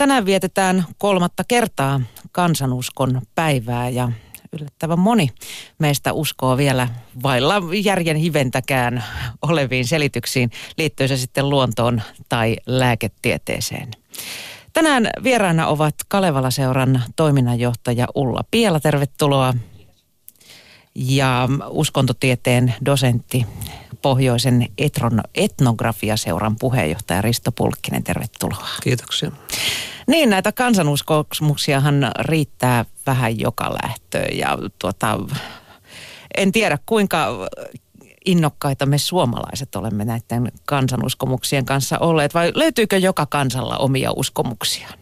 Tänään vietetään 3. kertaa kansanuskon päivää ja yllättävän moni meistä uskoo vielä vailla järjen hiventäkään oleviin selityksiin, liittyy se sitten luontoon tai lääketieteeseen. Tänään vieraana ovat Kalevala-seuran toiminnanjohtaja Ulla Piela, tervetuloa. Ja uskontotieteen dosentti, Pohjoisen etnografiaseuran puheenjohtaja Risto Pulkkinen, tervetuloa. Kiitoksia. Niin, näitä kansanuskomuksiahan riittää vähän joka lähtöön ja en tiedä kuinka innokkaita me suomalaiset olemme näiden kansanuskomuksien kanssa olleet, vai löytyykö joka kansalla omia uskomuksiaan?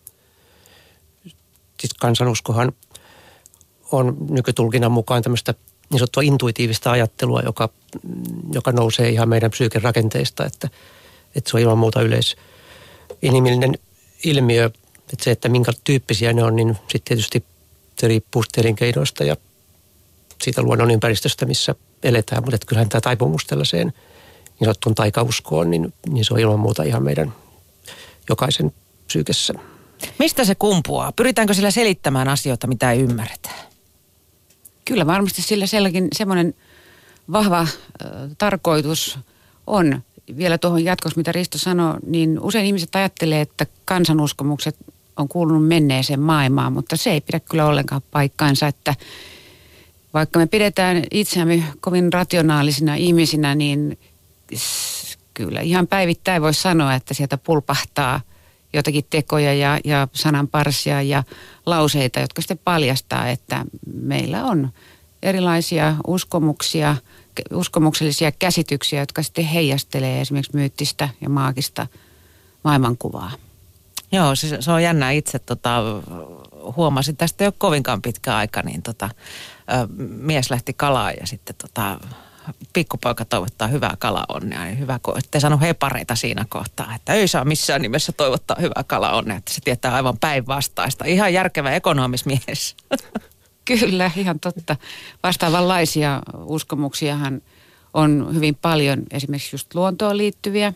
Siis kansanuskohan on nykytulkinnan mukaan tämmöistä niin sanottua intuitiivista ajattelua, joka nousee ihan meidän psyyken rakenteista, että se on ilman muuta inhimillinen ilmiö, että se, että minkä tyyppisiä ne on, niin sitten tietysti se riippuu elinkeinoista ja siitä luonnon ympäristöstä, missä eletään, mutta kyllähän tämä taipumus tällaiseen niin sanottuun taikauskoon, niin se on ilman muuta ihan meidän jokaisen psyykessä. Mistä se kumpuaa? Pyritäänkö sillä selittämään asioita, mitä ei ymmärretä? Kyllä varmasti sillä semmoinen vahva tarkoitus on. Vielä tuohon jatkossa, mitä Risto sanoi, niin usein ihmiset ajattelee, että kansanuskomukset on kuulunut menneeseen maailmaan, mutta se ei pidä kyllä ollenkaan paikkaansa, että vaikka me pidetään itseämme kovin rationaalisina ihmisinä, niin kyllä ihan päivittäin voi sanoa, että sieltä pulpahtaa jotakin tekoja ja sananparsia ja lauseita, jotka sitten paljastaa, että meillä on erilaisia uskomuksellisia käsityksiä, jotka sitten heijastelee esimerkiksi myyttistä ja maagista maailmankuvaa. Joo, se on jännä itse. Huomasin, tästä ei ole kovinkaan pitkä aika, niin mies lähti kalaan ja sitten pikkupoika toivottaa hyvää kalaonnea. Niin hyvä, ettei sano hepareita siinä kohtaa, että ei saa missään nimessä toivottaa hyvää kalaonnea, että se tietää aivan päinvastaista. Ihan järkevä ekonomismies. Kyllä, ihan totta. Vastaavanlaisia uskomuksiahan on hyvin paljon, esimerkiksi just luontoon liittyviä.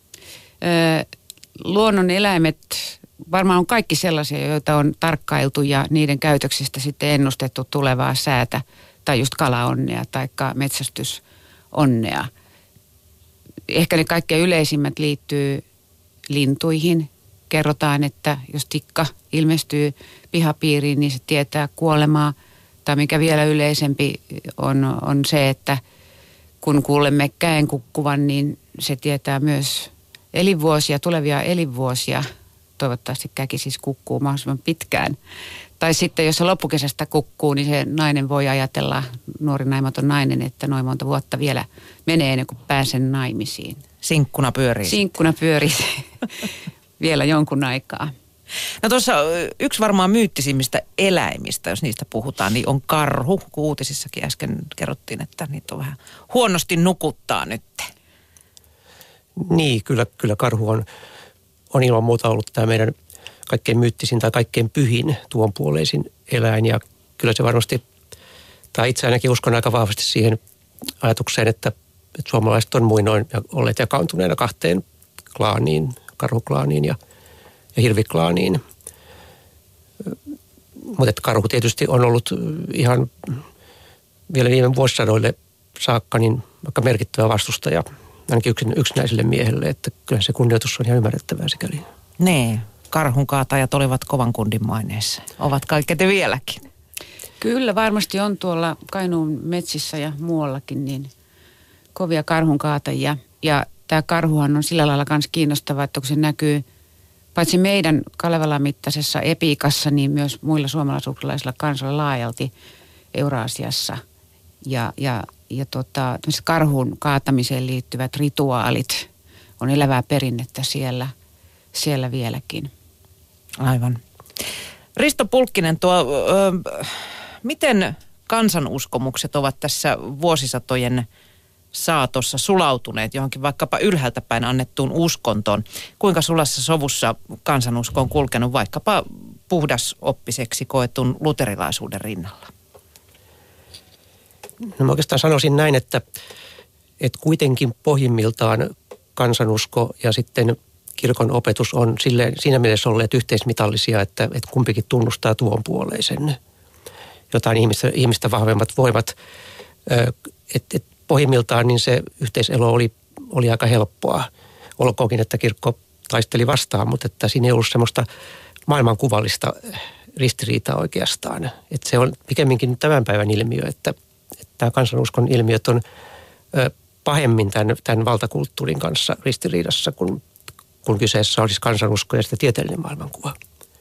Luonnon eläimet varmaan on kaikki sellaisia, joita on tarkkailtu ja niiden käytöksestä sitten ennustettu tulevaa säätä tai just kalaonnea tai metsästysonnea. Ehkä ne kaikkein yleisimmät liittyy lintuihin. Kerrotaan, että jos tikka ilmestyy pihapiiriin, niin se tietää kuolemaa. Tai mikä vielä yleisempi on se, että kun kuulemme käen kukkuvan, niin se tietää myös elinvuosia, tulevia elinvuosia. Toivottavasti käki siis kukkuu mahdollisimman pitkään. Tai sitten jos se loppukesästä kukkuu, niin se nainen voi ajatella, nuori naimaton nainen, että noin monta vuotta vielä menee ennen kuin pääsen naimisiin. Sinkkuna pyörii. Sinkkuna pyörii vielä jonkun aikaa. No tuossa yksi varmaan myyttisimmistä eläimistä, jos niistä puhutaan, niin on karhu. Kun uutisissakin äsken kerrottiin, että niitä on vähän huonosti nukuttaa nyt. Niin, kyllä karhu on ilman muuta ollut tämä meidän kaikkein myyttisin tai kaikkein pyhin tuonpuoleisin eläin. Ja kyllä se varmasti, tai itse ainakin uskon aika vahvasti siihen ajatukseen, että suomalaiset on muinoin olleet jakaantuneena 2 klaaniin, karhuklaaniin ja hirviklaaniin. Mutta karhu tietysti on ollut ihan vielä viime vuosisadoille saakka niin vaikka merkittävä vastustaja ainakin yksinäiselle miehelle, että kyllä se kunnioitus on ihan ymmärrettävää sikäli. Nee, karhun kaatajat olivat kovan kundin maineessa. Ovat kaiketi vieläkin. Kyllä, varmasti on tuolla Kainuun metsissä ja muuallakin niin kovia karhun kaatajia. Ja tämä karhuhan on sillä lailla myös kiinnostava, että kun se näkyy paitsi meidän Kalevalan mittaisessa epiikassa, niin myös muilla suomalaisuuksalaisilla kansoilla laajalti Euraasiassa. Ja karhun kaatamiseen liittyvät rituaalit on elävää perinnettä siellä vieläkin. Aivan. Risto Pulkkinen, miten kansanuskomukset ovat tässä vuosisatojen saatossa sulautuneet johonkin vaikkapa ylhäältä päin annettuun uskontoon? Kuinka sulassa sovussa kansanusko on kulkenut vaikkapa puhdasoppiseksi koetun luterilaisuuden rinnalla? No mä oikeastaan sanoisin näin, että kuitenkin pohjimmiltaan kansanusko ja sitten kirkon opetus on siinä mielessä olleet yhteismitallisia, että kumpikin tunnustaa tuonpuoleisen. Jotain ihmistä vahvemmat voimat. Et pohjimmiltaan niin se yhteiselo oli aika helppoa. Olkoonkin, että kirkko taisteli vastaan, mutta että siinä ei ollut semmoista maailmankuvallista ristiriitaa oikeastaan. Että se on pikemminkin tämän päivän ilmiö, että tämä kansanuskon ilmiöt on pahemmin tämän valtakulttuurin kanssa ristiriidassa, kun kyseessä olisi kansanusko ja sitten tieteellinen maailmankuva.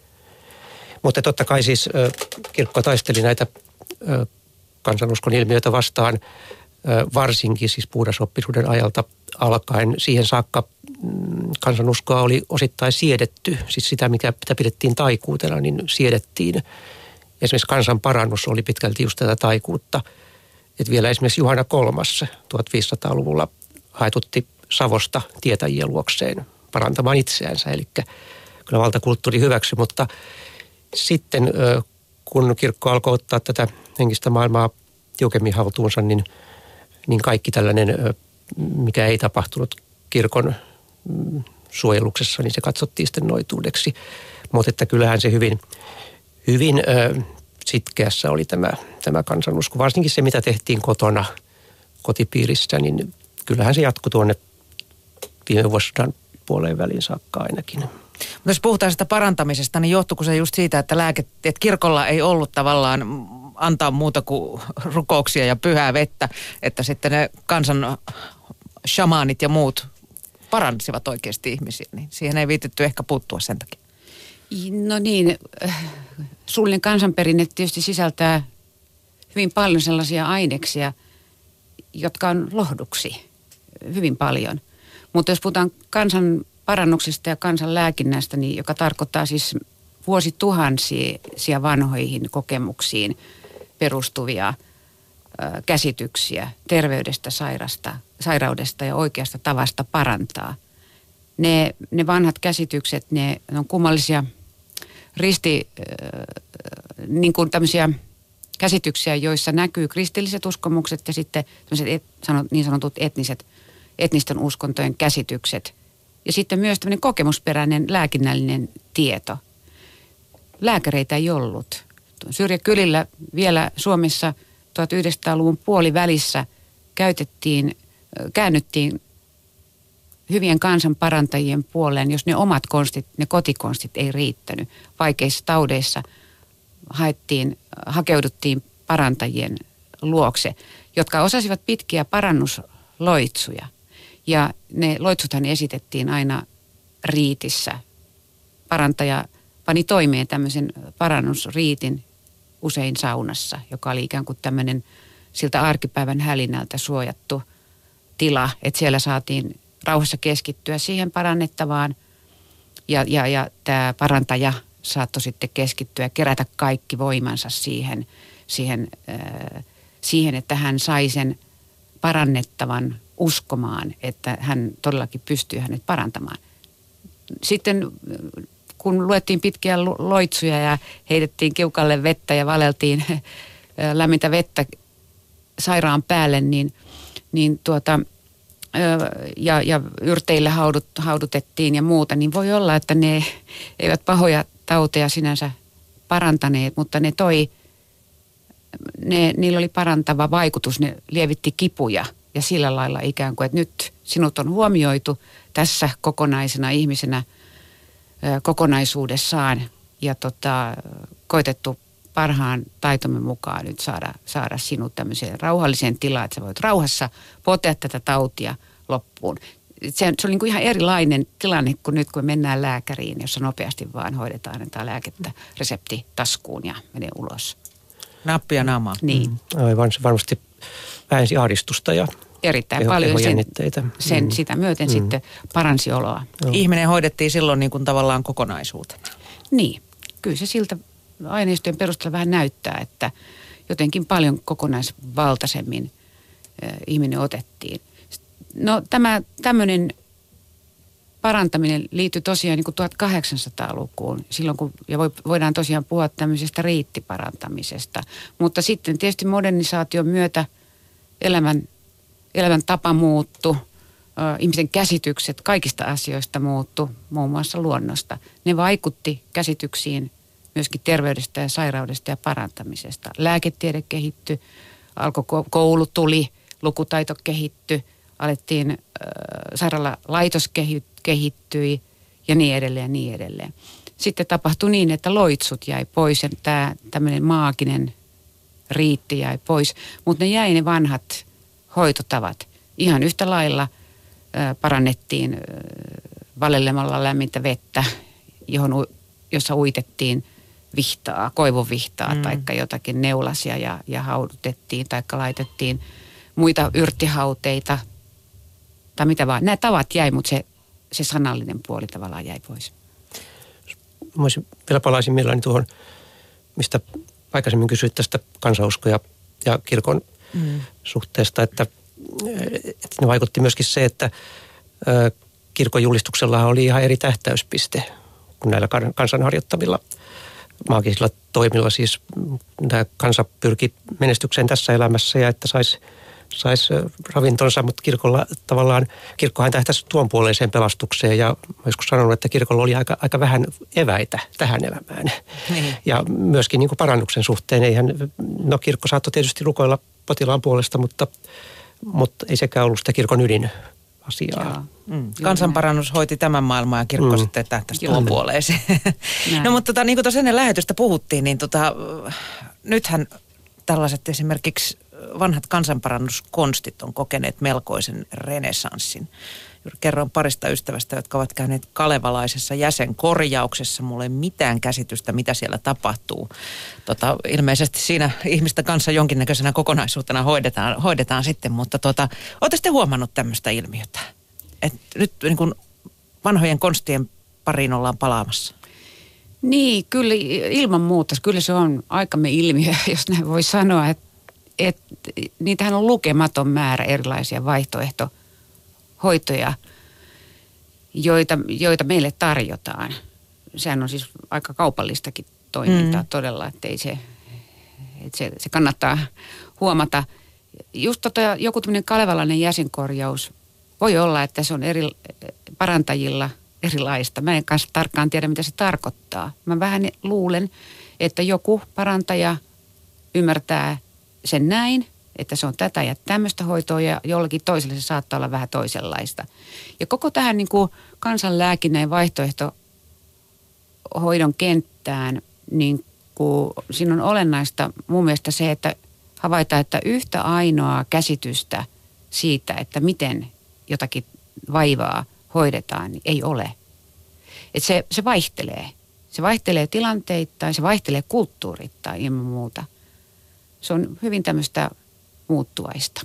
Mutta totta kai siis kirkko taisteli näitä kansanuskon ilmiöitä vastaan varsinkin siis puhdasoppisuuden ajalta alkaen. Siihen saakka kansanuskoa oli osittain siedetty, siis sitä mitä pidettiin taikuutena, niin siedettiin. Esimerkiksi kansan parannus oli pitkälti just tätä taikuutta. Että vielä esimerkiksi Juhana III 1500-luvulla haetutti Savosta tietäjien luokseen parantamaan itseänsä. Eli kyllä valtakulttuuri hyväksy, mutta sitten kun kirkko alkoi ottaa tätä henkistä maailmaa tiukemmin haltuunsa, niin kaikki tällainen, mikä ei tapahtunut kirkon suojeluksessa, niin se katsottiin sitten noituudeksi. Mutta että kyllähän se hyvin sitkeässä oli tämä kansanusko. Varsinkin se, mitä tehtiin kotona, kotipiirissä, niin kyllähän se jatkui tuonne viime vuosisadan puoleen väliin saakka ainakin. Mutta jos puhutaan sitä parantamisesta, niin johtuuko se just siitä, että kirkolla ei ollut tavallaan antaa muuta kuin rukouksia ja pyhää vettä, että sitten ne kansan shamaanit ja muut paransivat oikeasti ihmisiä, niin siihen ei viitetty ehkä puuttua sen takia. No niin, suullinen kansanperinne tietysti sisältää hyvin paljon sellaisia aineksia, jotka on lohduksi hyvin paljon. Mutta jos puhutaan kansan parannuksesta ja kansan lääkinnästä, niin joka tarkoittaa siis vuosituhansia vanhoihin kokemuksiin perustuvia käsityksiä terveydestä, sairaudesta ja oikeasta tavasta parantaa. Ne vanhat käsitykset, ne on kummallisia niin kuin tämmöisiä käsityksiä, joissa näkyy kristilliset uskomukset ja sitten niin sanotut etnisten uskontojen käsitykset. Ja sitten myös tämmöinen kokemusperäinen lääkinnällinen tieto. Lääkäreitä ei ollut. Syrjäkylillä vielä Suomessa 1900-luvun puolivälissä käännyttiin hyvien kansanparantajien puoleen, jos ne omat konstit, ne kotikonstit ei riittänyt. Vaikeissa taudeissa hakeuduttiin parantajien luokse, jotka osasivat pitkiä parannusloitsuja. Ja ne loitsuthan esitettiin aina riitissä. Parantaja pani toimeen tämmöisen parannusriitin usein saunassa, joka oli ikään kuin tämmöinen siltä arkipäivän hälinältä suojattu tila, että siellä saatiin rauhassa keskittyä siihen parannettavaan ja tämä parantaja saattoi sitten keskittyä ja kerätä kaikki voimansa siihen, että hän sai sen parannettavan uskomaan, että hän todellakin pystyy hänet parantamaan. Sitten kun luettiin pitkiä loitsuja ja heitettiin kiukalle vettä ja valeltiin lämmintä vettä sairaan päälle, ja yrteillä haudutettiin ja muuta, niin voi olla, että ne eivät pahoja tauteja sinänsä parantaneet, mutta niillä oli parantava vaikutus, ne lievitti kipuja ja sillä lailla ikään kuin, että nyt sinut on huomioitu tässä kokonaisena ihmisenä kokonaisuudessaan ja koitettu parhaan taitomme mukaan nyt saada sinut tämmöiseen rauhalliseen tilaan, että sä voit rauhassa potea tätä tautia loppuun. Se on niin kuin ihan erilainen tilanne kuin nyt, kun mennään lääkäriin, jossa nopeasti vaan hoidetaan, annetaan lääkettä resepti taskuun ja menee ulos. Nappia naamaa. Niin. Aivan, se varmasti vähensi ahdistusta ja erittäin paljon sitä myöten sitten paransi oloa. Ihminen hoidettiin silloin niin kuin tavallaan kokonaisuutena. Niin, kyllä se siltä aineistojen perusteella vähän näyttää, että jotenkin paljon kokonaisvaltaisemmin ihminen otettiin. No tämmöinen parantaminen liittyy tosiaan niin kuin 1800-lukuun, silloin kun, ja voidaan tosiaan puhua tämmöisestä riittiparantamisesta. Mutta sitten tietysti modernisaation myötä elämän tapa muuttui, ihmisen käsitykset kaikista asioista muuttu, muun muassa luonnosta. Ne vaikutti käsityksiin myöskin terveydestä ja sairaudesta ja parantamisesta. Lääketiede kehittyi, koulu tuli, lukutaito kehittyi, alettiin, sairaalalaitos kehittyi ja niin edelleen ja niin edelleen. Sitten tapahtui niin, että loitsut jäi pois ja tämä tämmöinen maaginen riitti jäi pois, mutta ne jäi ne vanhat hoitotavat. Ihan yhtä lailla parannettiin valelemalla lämmintä vettä, jossa uitettiin vihtaa, koivuvihtaa tai jotakin neulasia ja haudutettiin tai laitettiin muita yrttihauteita tai mitä vaan. Nämä tavat jäi, mutta se sanallinen puoli tavallaan jäi pois. Vielä palaisin mielelläni tuohon, mistä aikaisemmin kysyit tästä kansanosko ja kirkon suhteesta, että ne vaikutti myöskin se, että kirkon julistuksella oli ihan eri tähtäyspiste kuin näillä kansan harjoittamilla maagisilla toimilla. Siis tämä kansa pyrki menestykseen tässä elämässä ja että saisi ravintonsa, mutta kirkkohan tähtäisi tuon puoleiseen pelastukseen ja joskus sanonut, että kirkolla oli aika vähän eväitä tähän elämään. Niin. Ja myöskin niin kuin parannuksen suhteen, no kirkko saattoi tietysti rukoilla potilaan puolesta, mutta ei sekään ollut sitä kirkon ydinasiaa. Kansanparannus hoiti tämän maailman ja kirkko sitten tähtäisi tuon puoleeseen. No mutta niin kuin tuossa ennen lähetystä puhuttiin, niin nythän tällaiset esimerkiksi vanhat kansanparannuskonstit on kokeneet melkoisen renessanssin. Kerron parista ystävästä, jotka ovat käyneet kalevalaisessa jäsenkorjauksessa. Mulla ei mitään käsitystä, mitä siellä tapahtuu. Ilmeisesti siinä ihmistä kanssa jonkinnäköisenä kokonaisuutena hoidetaan sitten, mutta ootte sitten huomannut tämmöistä ilmiötä? Että nyt niin kuin vanhojen konstien pariin ollaan palaamassa. Niin, kyllä ilman muuta. Kyllä se on aikamme ilmiö, jos näin voi sanoa, että niitähän on lukematon määrä erilaisia vaihtoehtohoitoja, joita meille tarjotaan. Sehän on siis aika kaupallistakin toimintaa todella, että se kannattaa huomata. Just joku tämmöinen kalevalainen jäsenkorjaus voi olla, että se on parantajilla erilaista. Mä en kanssa tarkkaan tiedä, mitä se tarkoittaa. Mä vähän luulen, että joku parantaja ymmärtää sen näin, että se on tätä ja tämmöistä hoitoa ja jollakin toiselle se saattaa olla vähän toisenlaista. Ja koko tähän niin kuin kansanlääkinnän ja vaihtoehtohoidon kenttään, niin kuin siinä on olennaista mun mielestä se, että havaitaan, että yhtä ainoaa käsitystä siitä, että miten jotakin vaivaa hoidetaan, niin ei ole. Että se vaihtelee. Se vaihtelee tilanteittain, se vaihtelee kulttuurittain ilman muuta. Se on hyvin tämmöistä muuttuvaista.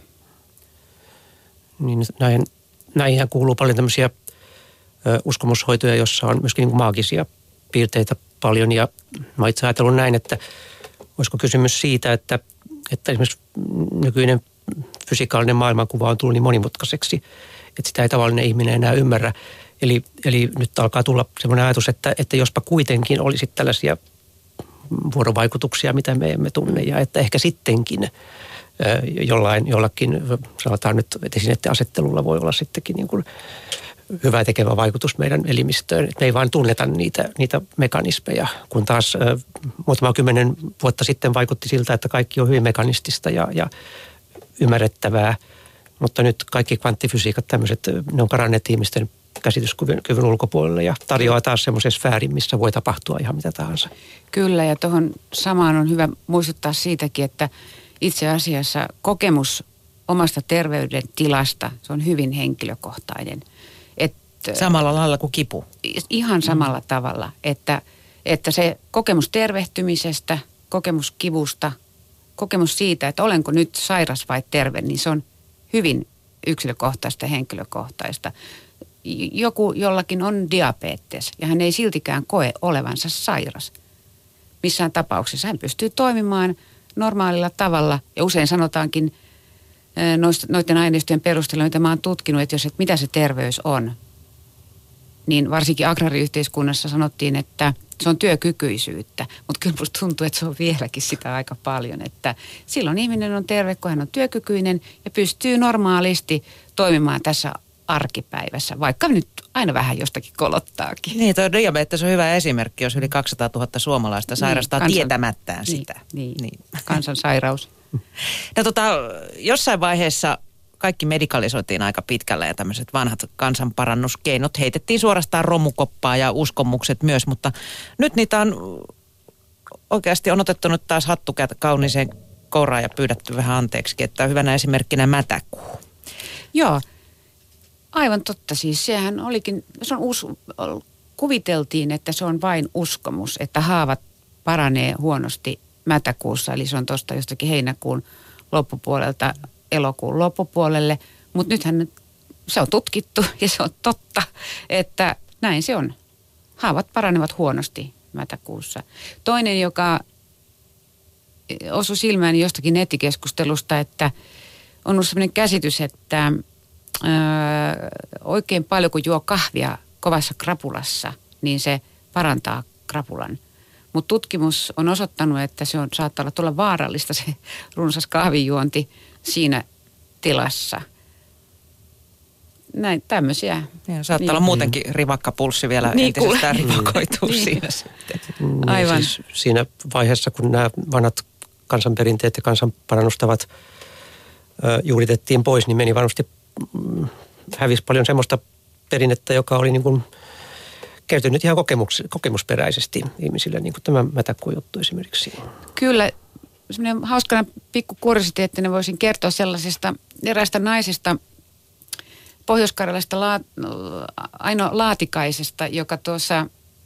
Niin näihin kuuluu paljon tämmöisiä uskomushoitoja, jossa on myöskin niin kuin maagisia piirteitä paljon. Ja mä itse ajatellut näin, että olisiko kysymys siitä, että esimerkiksi nykyinen fysikaalinen maailmankuva on tullut niin monimutkaiseksi, että sitä ei tavallinen ihminen enää ymmärrä. Eli nyt alkaa tulla semmoinen ajatus, että jospa kuitenkin olisi tällaisia vuorovaikutuksia, mitä me emme tunne, ja että ehkä sittenkin jollakin, sanotaan nyt, että esineetteasettelulla voi olla sittenkin niin kuin hyvä tekevä vaikutus meidän elimistöön. Että me ei vaan tunneta niitä mekanismeja, kun taas muutama 10 vuotta sitten vaikutti siltä, että kaikki on hyvin mekanistista ja ymmärrettävää, mutta nyt kaikki kvanttifysiikat tämmöiset, ne on karanneet ihmisten käsityskyvyn ulkopuolelle ja tarjoaa taas semmoisen sfäärin, missä voi tapahtua ihan mitä tahansa. Kyllä, ja tuohon samaan on hyvä muistuttaa siitäkin, että itse asiassa kokemus omasta terveydentilasta, se on hyvin henkilökohtainen. Samalla lailla kuin kipu. Ihan samalla tavalla, että se kokemus tervehtymisestä, kokemus kivusta, kokemus siitä, että olenko nyt sairas vai terve, niin se on hyvin yksilökohtaista ja henkilökohtaista. Jollakin on diabetes ja hän ei siltikään koe olevansa sairas. Missään tapauksessa hän pystyy toimimaan normaalilla tavalla ja usein sanotaankin noiden aineistojen perusteella, mitä mä oon tutkinut, että mitä se terveys on, niin varsinkin agraariyhteiskunnassa sanottiin, että se on työkykyisyyttä, mutta kyllä musta tuntuu, että se on vieläkin sitä aika paljon, että silloin ihminen on terve, kun hän on työkykyinen ja pystyy normaalisti toimimaan tässä arkipäivässä, vaikka nyt aina vähän jostakin kolottaakin. Niin, tuo diabetes on hyvä esimerkki, jos yli 200 000 suomalaista sairastaa tietämättään sitä. Niin. Kansansairaus. No jossain vaiheessa kaikki medikalisoitiin aika pitkälle ja tämmöiset vanhat kansanparannuskeinot heitettiin suorastaan romukoppaa ja uskomukset myös, mutta nyt niitä on oikeasti otettu nyt taas hattu kauniiseen kouraan ja pyydetty vähän anteeksi, että hyvänä esimerkkinä mätäkuu. Joo, aivan totta. Siis sehän olikin, kuviteltiin, että se on vain uskomus, että haavat paranee huonosti mätäkuussa, eli se on tuosta jostakin heinäkuun loppupuolelta elokuun loppupuolelle, mutta nythän se on tutkittu ja se on totta, että näin se on. Haavat paranevat huonosti mätäkuussa. Toinen, joka osui silmään jostakin nettikeskustelusta, että on ollut sellainen käsitys, että oikein paljon kun juo kahvia kovassa krapulassa, niin se parantaa krapulan. Mutta tutkimus on osoittanut, että se saattaa olla tulla vaarallista se runsas kahvijuonti siinä tilassa. Näin tämmöisiä. Ja saattaa olla muutenkin rivakka pulssi vielä entisestään rivakoituu siinä sitten. Aivan. Siis siinä vaiheessa, kun nämä vanhat kansanperinteet ja kansanparannustavat juuritettiin pois, niin meni varmasti hävisi paljon semmoista perinnettä, joka oli niin kuin käytynyt ihan kokemusperäisesti ihmisille, niin kuin tämä mätäkuujuttu esimerkiksi. Kyllä. Semmoinen hauskana pikku kuriositeettina voisin kertoa sellaisesta eräästä naisesta, Pohjois-Karjalasta Aino Laatikaisesta, joka tuossa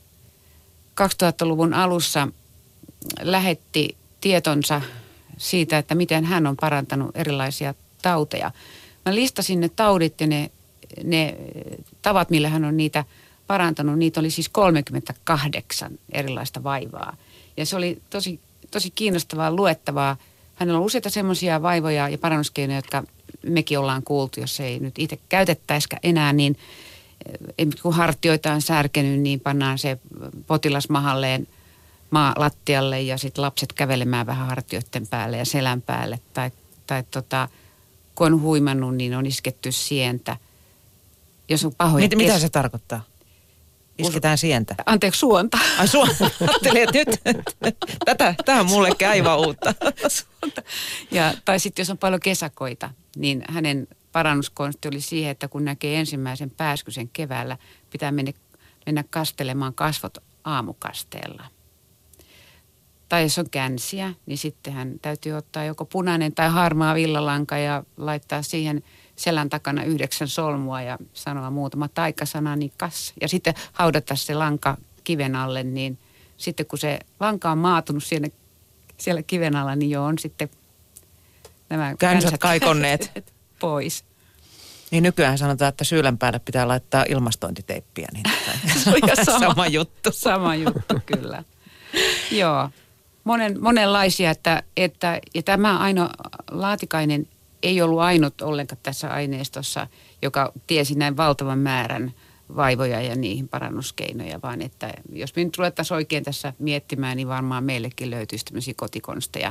2000-luvun alussa lähetti tietonsa siitä, että miten hän on parantanut erilaisia tauteja. Mä listasin ne taudit ja ne tavat, millä hän on niitä parantanut. Niitä oli siis 38 erilaista vaivaa. Ja se oli tosi kiinnostavaa luettavaa. Hänellä on useita semmoisia vaivoja ja parannuskeinoja, jotka mekin ollaan kuultu, jos ei nyt itse käytettäisikään enää, niin kun hartioita on särkenyt, niin pannaan se potilas mahalleen maalattialle ja sitten lapset kävelemään vähän hartioiden päälle ja selän päälle. Tai kun on huimannut, niin on isketty sientä. Jos on pahoja mitä se tarkoittaa? Isketään sientä. Anteeksi, suonta. Ai suonta. Ajattelin, että nyt. Tähän on mullekin aivan uutta. Tai sitten jos on paljon kesäkoita, niin hänen parannuskonsti oli siihen, että kun näkee ensimmäisen pääskysen keväällä, pitää mennä kastelemaan kasvot aamukasteella. Tai jos on känsiä, niin sittenhän täytyy ottaa joko punainen tai harmaa villalanka ja laittaa siihen selän takana 9 solmua ja sanoa muutama taikasana, niin kas. Ja sitten haudata se lanka kiven alle, niin sitten kun se lanka on maatunut siellä kiven alla, niin jo on sitten nämä känsät kaikonneet pois. Niin nykyään sanotaan, että syylän päälle pitää laittaa ilmastointiteippiä. Niin sama juttu. Sama juttu, kyllä. Joo. Monenlaisia, ja tämä Aino Laatikainen ei ollut ainut ollenkaan tässä aineistossa, joka tiesi näin valtavan määrän vaivoja ja niihin parannuskeinoja, vaan että jos me nyt ruvettaisiin oikein tässä miettimään, niin varmaan meillekin löytyisi tämmöisiä kotikonsteja.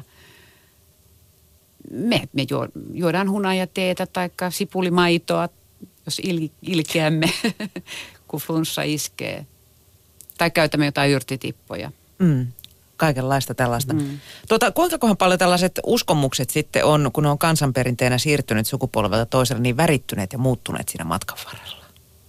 Me juodaan hunajateetä tai sipulimaitoa, jos ilkeämme, kun flunssa iskee. Tai käytämme jotain yrtitippoja. Kaikenlaista tällaista. Kuinka paljon tällaiset uskomukset sitten on, kun ne on kansanperinteenä siirtynyt sukupolvelta toiselle, niin värittyneet ja muuttuneet siinä matkan varrella?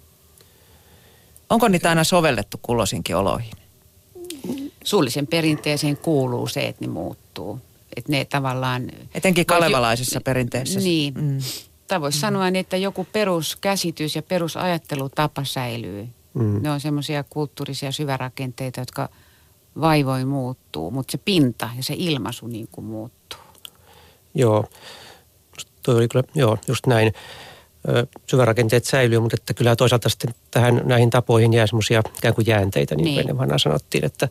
Onko niitä aina sovellettu kulloisinkin oloihin? Suullisen perinteeseen kuuluu se, että ne muuttuu. Että ne tavallaan... Etenkin kalevalaisessa perinteessä. Niin. Tai voisi sanoa, että joku peruskäsitys ja perusajattelutapa säilyy. Ne on semmoisia kulttuurisia syvärakenteita, jotka vaivoin muuttuu, mutta se pinta ja se ilmaisu niin kuin muuttuu. Joo, toi oli kyllä, just näin. Syvärakenteet säilyy, mutta että kyllä toisaalta sitten näihin tapoihin jää semmoisia ikään kuin jäänteitä, niin kuin ennen vanhaan sanottiin, että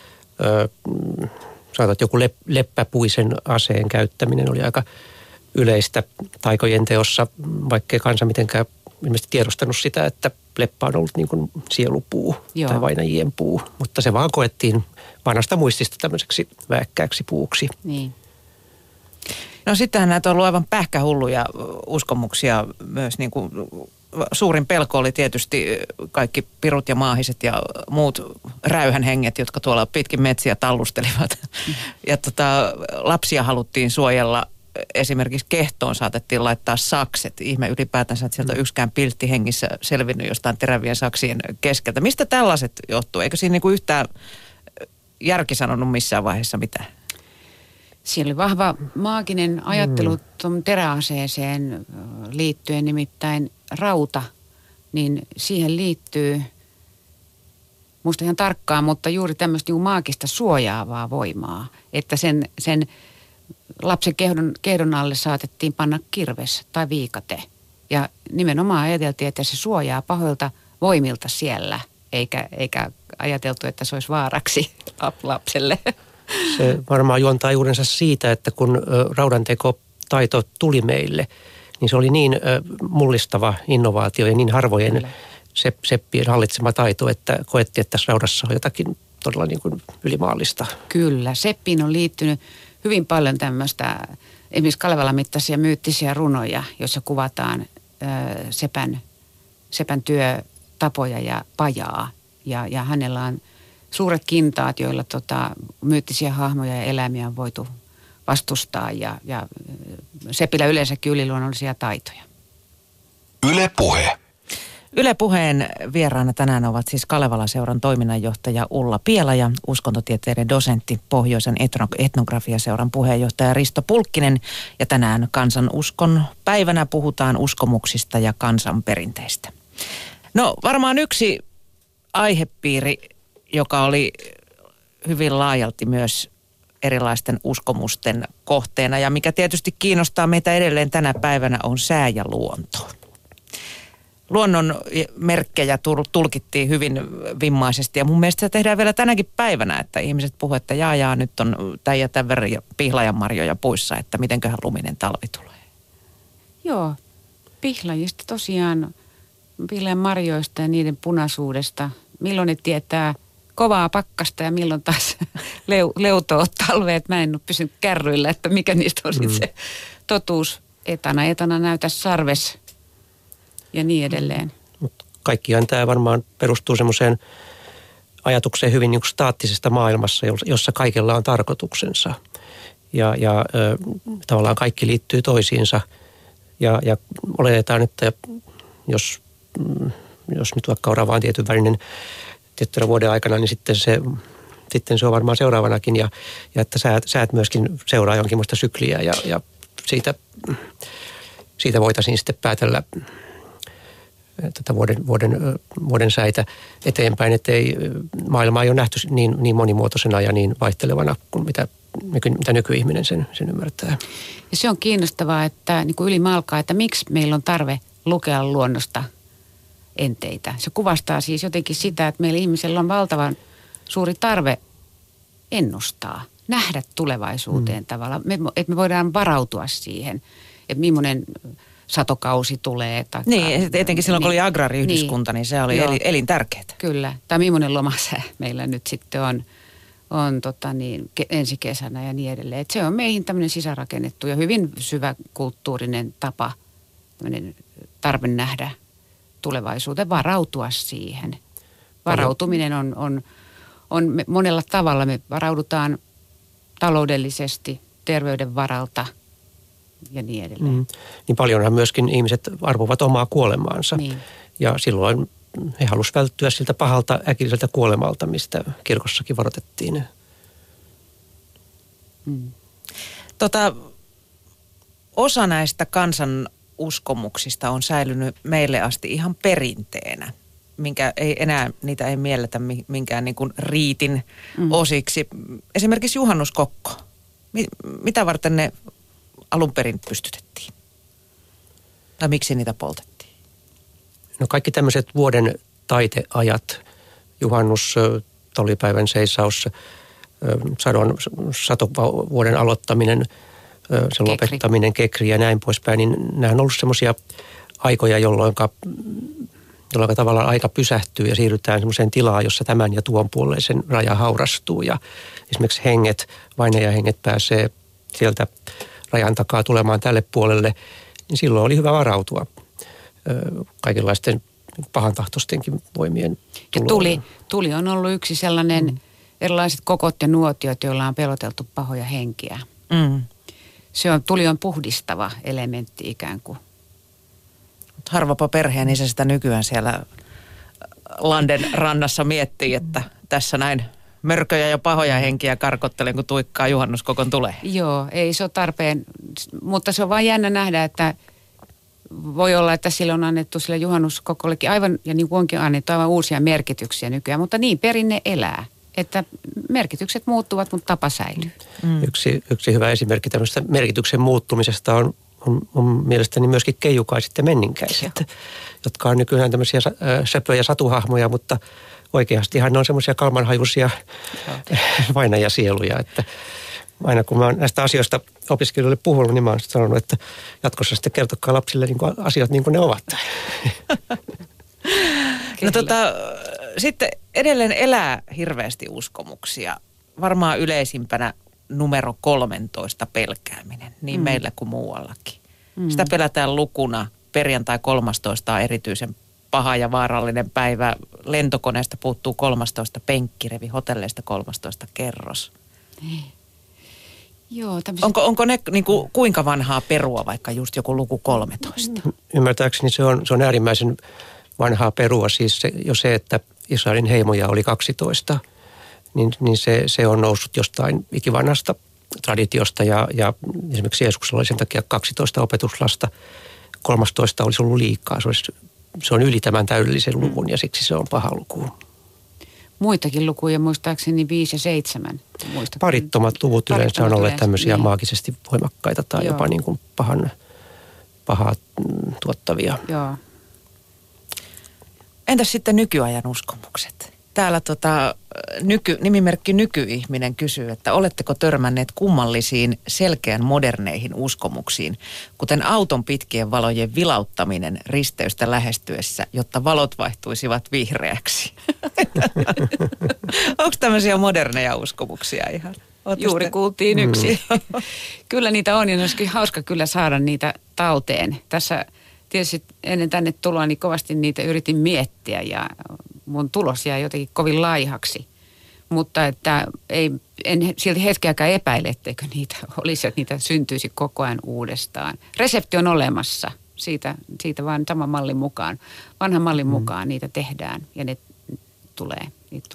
saatat joku leppäpuisen aseen käyttäminen oli aika yleistä taikojen teossa, vaikkei kansa mitenkään ilmeisesti tiedostanut sitä, että leppä on ollut niin kuin sielupuu tai vainajien puu, mutta se vaan koettiin vanhasta muistista tämmöiseksi vääkkääksi puuksi. Niin. No sittenhän näitä on ollut aivan pähkähulluja uskomuksia myös niin kuin suurin pelko oli tietysti kaikki pirut ja maahiset ja muut räyhänhenget, jotka tuolla pitkin metsiä tallustelivat. Ja lapsia haluttiin suojella. Esimerkiksi kehtoon saatettiin laittaa sakset. Ihme ylipäätänsä, että sieltä yksikään piltti hengissä selvinnyt jostain terävien saksien keskeltä. Mistä tällaiset johtuu? Eikö siinä niinku yhtään järki sanonut missään vaiheessa mitään? Siellä oli vahva maaginen ajattelu tuon teräaseeseen liittyen, nimittäin rauta, niin siihen liittyy, muista ihan tarkkaan, mutta juuri tämmöistä niin maagista suojaavaa voimaa, että sen lapsen kehdon alle saatettiin panna kirves tai viikate. Ja nimenomaan ajateltiin, että se suojaa pahoilta voimilta siellä, eikä ajateltu, että se olisi vaaraksi lapselle. Se varmaan juontaa juurensa siitä, että kun raudantekotaito tuli meille, niin se oli niin mullistava innovaatio ja niin harvojen seppien hallitsema taito, että koettiin, että tässä raudassa on jotakin todella niin kuin ylimaallista. Kyllä, seppiin on liittynyt hyvin paljon tämmöistä, esimerkiksi Kalevalan mittaisia myyttisiä runoja, joissa kuvataan sepän työtapoja ja pajaa. Ja hänellä on suuret kintaat, joilla myyttisiä hahmoja ja eläimiä on voitu vastustaa ja sepillä yleensäkin yliluonnollisia taitoja. Yle Puhe. Yle Puheen vieraana tänään ovat siis Kalevala-seuran toiminnanjohtaja Ulla Piela ja uskontotieteiden dosentti Pohjoisen etnografiaseuran puheenjohtaja Risto Pulkkinen. Ja tänään kansanuskon päivänä puhutaan uskomuksista ja kansanperinteistä. No varmaan yksi aihepiiri, joka oli hyvin laajalti myös erilaisten uskomusten kohteena ja mikä tietysti kiinnostaa meitä edelleen tänä päivänä on sää ja luonto. Luonnon merkkejä tulkittiin hyvin vimmaisesti ja mun mielestä se tehdään vielä tänäkin päivänä, että ihmiset puhuvat, että jaa, nyt on tämän ja tämän verran pihlajanmarjoja puissa, että mitenköhän luminen talvi tulee. Joo, pihlajista tosiaan, pihlajanmarjoista ja niiden punaisuudesta. Milloin ne tietää kovaa pakkasta ja milloin taas leutoa talveet. Mä en ole pysynyt kärryillä, että mikä niistä on sitten se totuus. Etana näytä sarves ja niin edelleen. Mutta kaikkiaan tämä varmaan perustuu semmoiseen ajatukseen hyvin niin kuin staattisesta maailmassa, jossa kaikella on tarkoituksensa. Ja tavallaan kaikki liittyy toisiinsa. Ja oletetaan, että jos nyt vaikka orava on tietyn värinen tiettynä vuoden aikana, niin sitten se on varmaan seuraavanakin. Ja että säät myöskin seuraa jonkinlaista sykliä ja siitä voitaisiin sitten päätellä tätä vuoden säitä eteenpäin, ettei maailmaa ei ole nähty niin monimuotoisena ja niin vaihtelevana kuin mitä nykyihminen sen ymmärtää. Ja se on kiinnostavaa, että niin kuin ylimalkaa, että miksi meillä on tarve lukea luonnosta enteitä. Se kuvastaa siis jotenkin sitä, että meillä ihmisellä on valtavan suuri tarve ennustaa, nähdä tulevaisuuteen tavallaan, että me voidaan varautua siihen, että millainen satokausi tulee. Niin, etenkin silloin kun oli agraariyhdyskunta, niin se oli elintärkeää. Kyllä, tai millainen lomasää meillä nyt sitten on ensi kesänä ja niin edelleen. Et se on meihin tämmöinen sisärakennettu ja hyvin syvä kulttuurinen tapa, tämmöinen tarve nähdä tulevaisuuteen, varautua siihen. Varautuminen on monella tavalla. Me varaudutaan taloudellisesti, terveyden varalta ja niin edelleen. Niin paljonhan myöskin ihmiset arvovat omaa kuolemaansa. Niin. Ja silloin he halusivat välttyä siltä pahalta äkilliseltä kuolemalta, mistä kirkossakin varoitettiin. Osa näistä kansan uskomuksista on säilynyt meille asti ihan perinteenä, niitä ei mielletä minkään niin kuin riitin osiksi. Esimerkiksi juhannuskokko. Mitä varten ne alun perin pystytettiin? Tai miksi niitä poltettiin? No kaikki tämmöiset vuoden taiteajat, juhannus, tolipäivän seisaus, satovuoden aloittaminen, se lopettaminen, kekri ja näin poispäin, niin nämä on ollut semmoisia aikoja, jolloin tavallaan aika pysähtyy ja siirrytään semmoiseen tilaan, jossa tämän ja tuon puoleisen raja haurastuu. Ja esimerkiksi vainajahenget pääsee sieltä rajan takaa tulemaan tälle puolelle, niin silloin oli hyvä varautua. kaikenlaisten pahantahtoistenkin voimien Ja tuloa. tuli on ollut yksi sellainen, erilaiset kokot ja nuotiot, joilla on peloteltu pahoja henkiä. Tuli on puhdistava elementti ikään kuin. Harvapa perheen isä sitä nykyään siellä Landen rannassa miettii, että tässä näin mörköjä ja pahoja henkiä karkottelen, kun tuikkaa juhannuskokon tulee. Joo, ei se ole tarpeen, mutta se on vaan jännä nähdä, että voi olla, että sille on annettu sille juhannuskokollekin aivan, ja niin kuin onkin annettu, aivan uusia merkityksiä nykyään, mutta niin perinne elää, että merkitykset muuttuvat, mutta tapa säilyy. Yksi hyvä esimerkki tämmöistä merkityksen muuttumisesta on mielestäni myöskin keijukaiset ja menninkäiset, jotka on nykyään tämmöisiä söpöjä satuhahmoja, mutta oikeastihan ne on semmoisia kalmanhajuisia vainajasieluja, että aina kun mä oon näistä asioista opiskelijoille puhunut, niin mä oon sanonut, että jatkossa sitten kertokaa lapsille niin kuin asiat niin kuin ne ovat. No sitten edelleen elää hirveästi uskomuksia. Varmaan yleisimpänä numero 13 pelkääminen, niin meillä kuin muuallakin. Sitä pelätään lukuna. Perjantai 13 on erityisen paha ja vaarallinen päivä. Lentokoneesta puuttuu 13 penkkirevi, hotelleista 13 kerros. Joo, Onko ne niin kuin, kuinka vanhaa perua, vaikka just joku luku 13? Ymmärtääkseni se on äärimmäisen vanhaa perua. Siis se, että Israelin heimoja oli 12, niin se on noussut jostain ikivanhasta traditiosta. Ja esimerkiksi Jeesuksella oli sen takia 12 opetuslasta. 13 olisi ollut liikaa. Se on yli tämän täydellisen luvun ja siksi se on paha luku. Muitakin lukuja, muistaakseni 5 ja 7. Parittomat luvut yleensä on olleet tämmöisiä maagisesti voimakkaita tai jopa niin kuin pahaa tuottavia. Joo. Entäs sitten nykyajan uskomukset? Täällä nimimerkki Nykyihminen kysyy, että oletteko törmänneet kummallisiin selkeän moderneihin uskomuksiin, kuten auton pitkien valojen vilauttaminen risteystä lähestyessä, jotta valot vaihtuisivat vihreäksi? Onko tämmöisiä moderneja uskomuksia ihan? Juuri kuultiin yksi. Kyllä niitä on ja olisikin hauska kyllä saada niitä talteen. Tässä tietysti ennen tänne tuloa niin kovasti niitä yritin miettiä ja mun tulos jäi jotenkin kovin laihaksi. Mutta että en silti hetkeäkään epäile, etteikö niitä olisi, että niitä syntyisi koko ajan uudestaan. Resepti on olemassa, siitä vaan saman mallin mukaan, vanhan mallin mukaan niitä tehdään ja niitä tulee.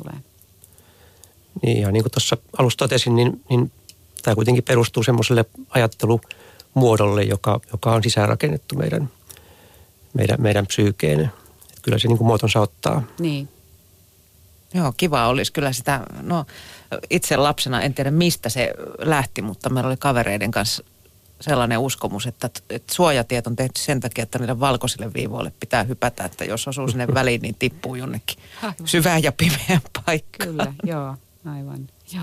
Niin ja niin kuin tuossa alussa totesin, niin tämä kuitenkin perustuu semmoiselle ajattelumuodolle, joka on sisäänrakennettu meidän psyykeen. Kyllä se niin kuin muotonsa ottaa. Niin. Joo, kiva olisi kyllä sitä, itse lapsena en tiedä mistä se lähti, mutta meillä oli kavereiden kanssa sellainen uskomus, että suojatiet on tehty sen takia, että niille valkoisille viivoille pitää hypätä, että jos osuu sinne väliin, niin tippuu jonnekin syvään ja pimeään paikkaan. Kyllä, joo, aivan. Joo.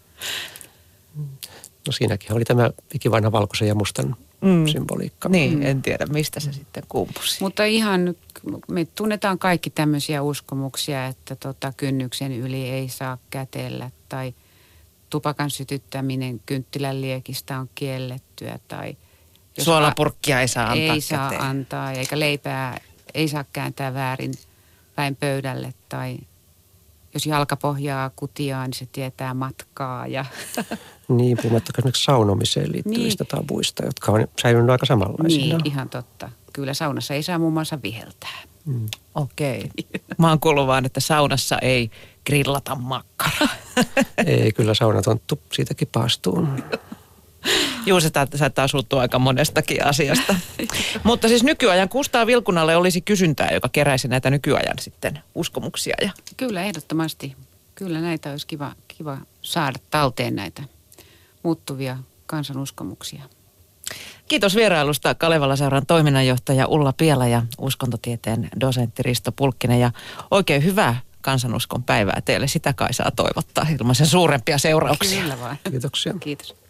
No siinäkin oli tämä ikivanha valkoisen ja mustan symboliikka. Niin, en tiedä mistä se sitten kumpusi. Mutta ihan, me tunnetaan kaikki tämmöisiä uskomuksia, että kynnyksen yli ei saa kätellä tai tupakan sytyttäminen kynttilän liekistä on kiellettyä tai suolapurkkia ei saa antaa. Ei saa antaa, eikä leipää ei saa kääntää väärin päin pöydälle tai jos jalka pohjaa kutiaan, niin se tietää matkaa. Ja niin, puhumattakaan esimerkiksi saunomiseen liittyvistä tabuista, jotka on säilynyt aika samanlaisina. Niin, ihan totta. Kyllä saunassa ei saa muun muassa viheltää. Okei. Mä oon kuullut vaan, että saunassa ei grillata makkaraa. Ei, kyllä saunatonttu siitäkin paastuu. Juu, sä asuttu aika monestakin asiasta. Mutta siis nykyajan Kustaa Vilkunalle olisi kysyntää, joka keräisi näitä nykyajan sitten uskomuksia. Kyllä, ehdottomasti. Kyllä näitä olisi kiva saada talteen näitä muuttuvia kansanuskomuksia. Kiitos vierailusta Kalevala-seuran toiminnanjohtaja Ulla Piela ja uskontotieteen dosentti Risto Pulkkinen. Ja oikein hyvää kansanuskon päivää teille. Sitä kai saa toivottaa ilman sen suurempia seurauksia. Kyllä vaan. Kiitoksia. Kiitos.